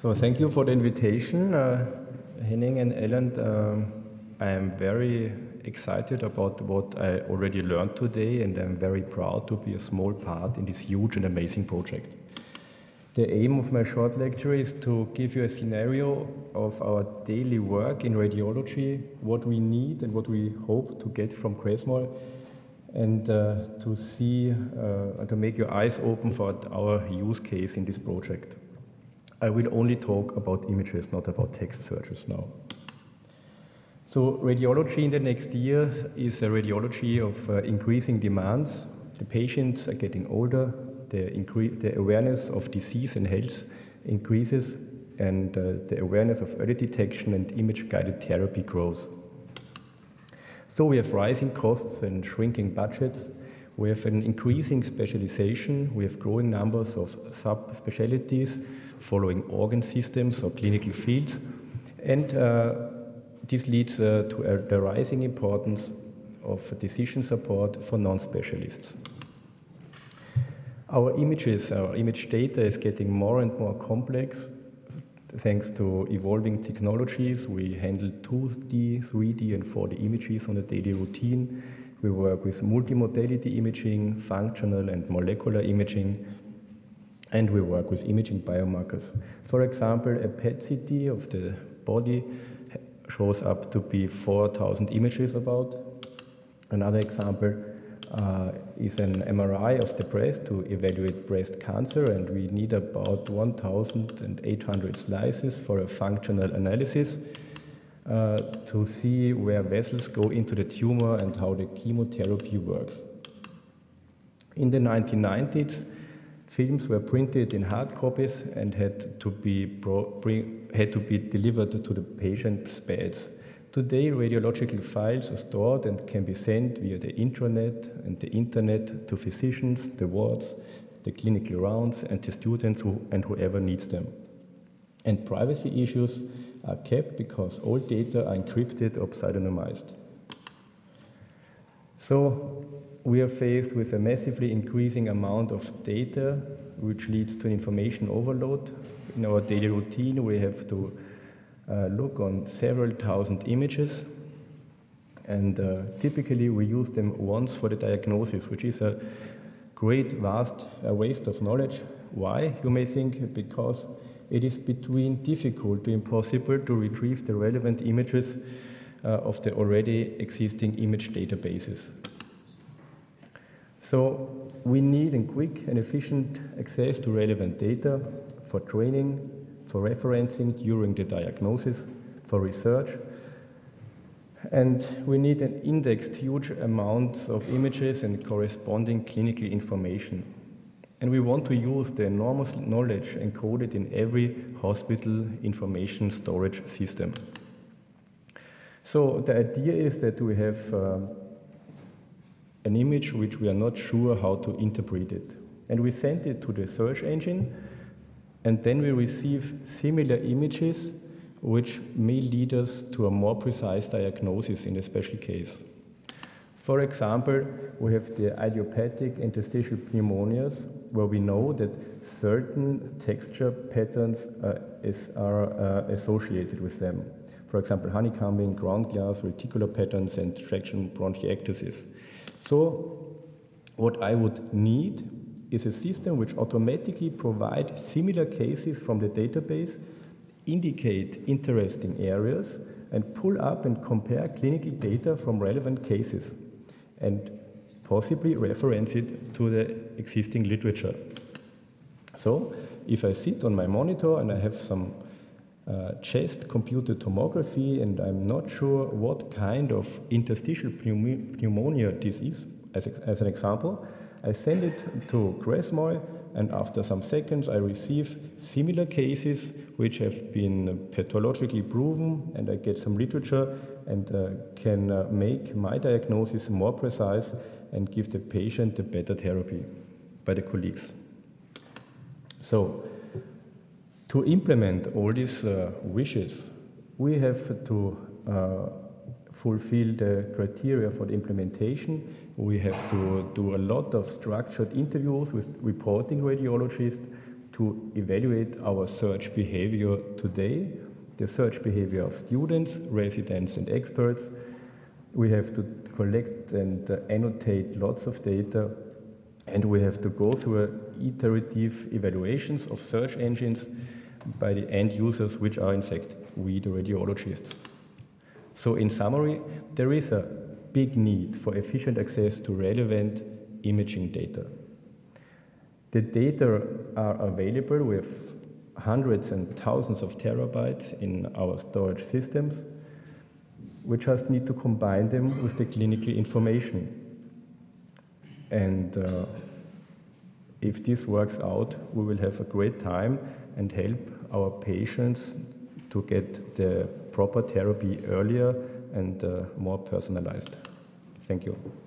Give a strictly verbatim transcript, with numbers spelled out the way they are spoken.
So thank you for the invitation, uh, Henning and Ellen. Um, I am very excited about what I already learned today, and I'm very proud to be a small part in this huge and amazing project. The aim of my short lecture is to give you a scenario of our daily work in radiology, what we need and what we hope to get from Cresmol, and uh, to see, uh, to make your eyes open for our use case in this project. I will only talk about images, not about text searches now. So radiology in the next year is a radiology of uh, increasing demands. The patients are getting older, the, the awareness of disease and health increases, and uh, the awareness of early detection and image-guided therapy grows. So we have rising costs and shrinking budgets. We have an increasing specialization. We have growing numbers of subspecialties following organ systems or clinical fields. And uh, this leads uh, to a, the rising importance of decision support for non-specialists. Our images, our image data is getting more and more complex thanks to evolving technologies. We handle two D, three D and four D images on a daily routine. We work with multimodality imaging, functional and molecular imaging, and we work with imaging biomarkers. For example, a P E T C T of the body shows up to be four thousand images about. Another example uh, is an M R I of the breast to evaluate breast cancer, and we need about one thousand eight hundred slices for a functional analysis uh, to see where vessels go into the tumor and how the chemotherapy works. In the nineteen nineties, films were printed in hard copies and had to be bring, had to be delivered to the patient's beds. Today, radiological files are stored and can be sent via the intranet and the internet to physicians, the wards, the clinical rounds, and the students who, and whoever needs them. And privacy issues are kept because all data are encrypted or pseudonymized. So we are faced with a massively increasing amount of data, which leads to an information overload. In our daily routine, we have to uh, look on several thousand images, and uh, typically we use them once for the diagnosis, which is a great, vast uh, waste of knowledge. Why, you may think? Because it is between difficult to impossible to retrieve the relevant images uh, of the already existing image databases. So we need a quick and efficient access to relevant data for training, for referencing during the diagnosis, for research. And we need an indexed huge amount of images and corresponding clinical information. And we want to use the enormous knowledge encoded in every hospital information storage system. So the idea is that we have uh, an image which we are not sure how to interpret it. And we send it to the search engine, and then we receive similar images which may lead us to a more precise diagnosis in a special case. For example, we have the idiopathic interstitial pneumonias, where we know that certain texture patterns uh, is, are uh, associated with them. For example, honeycombing, ground glass, reticular patterns, and traction bronchiectasis. So what I would need is a system which automatically provides similar cases from the database, indicate interesting areas, and pull up and compare clinical data from relevant cases, and possibly reference it to the existing literature. So if I sit on my monitor and I have some uh, chest computed tomography and I'm not sure what kind of interstitial pneumonia this is, as, as an example, I send it to Cresmol, and after some seconds I receive similar cases which have been pathologically proven, and I get some literature and uh, can uh, make my diagnosis more precise and give the patient a better therapy by the colleagues. So, to implement all these uh, wishes, we have to uh, fulfill the criteria for the implementation. We have to do a lot of structured interviews with reporting radiologists to evaluate our search behavior today, the search behavior of students, residents, and experts. We have to collect and uh, annotate lots of data, and we have to go through iterative evaluations of search engines by the end users, which are in fact we, the radiologists. So in summary, there is a big need for efficient access to relevant imaging data. The data are available with hundreds and thousands of terabytes in our storage systems. We just need to combine them with the clinical information. And uh, if this works out, we will have a great time and help our patients to get the proper therapy earlier and uh, more personalized. Thank you.